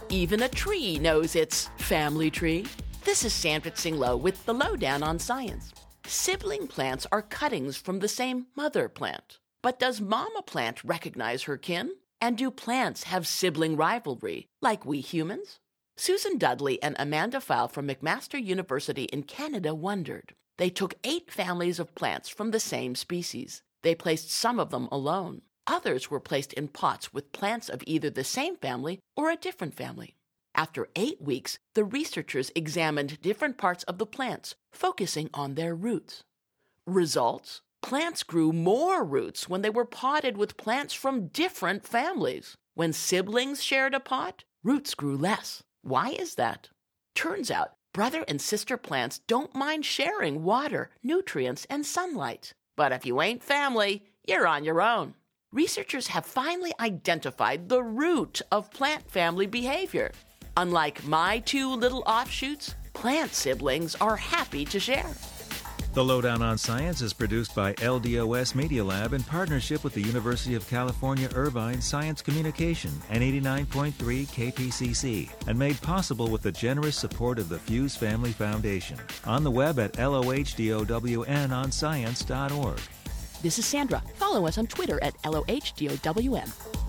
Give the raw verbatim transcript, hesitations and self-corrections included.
Even a tree knows its family tree. This is Sandra Tsing-Loh with the Lowdown on Science. Sibling plants are cuttings from the same mother plant. But does mama plant recognize her kin? And do plants have sibling rivalry, like we humans? Susan Dudley and Amanda Fowle from McMaster University in Canada wondered. They took eight families of plants from the same species. They placed some of them alone. Others were placed in pots with plants of either the same family or a different family. After eight weeks, the researchers examined different parts of the plants, focusing on their roots. Results? Plants grew more roots when they were potted with plants from different families. When siblings shared a pot, roots grew less. Why is that? Turns out, brother and sister plants don't mind sharing water, nutrients, and sunlight. But if you ain't family, you're on your own. Researchers have finally identified the root of plant family behavior. Unlike my two little offshoots, plant siblings are happy to share. The Lowdown on Science is produced by L D O S Media Lab in partnership with the University of California, Irvine Science Communication and eighty-nine point three K P C C, and made possible with the generous support of the Fuse Family Foundation. On the web at L O H D O W N on science dot org. This is Sandra. Follow us on Twitter at L O H D O W N.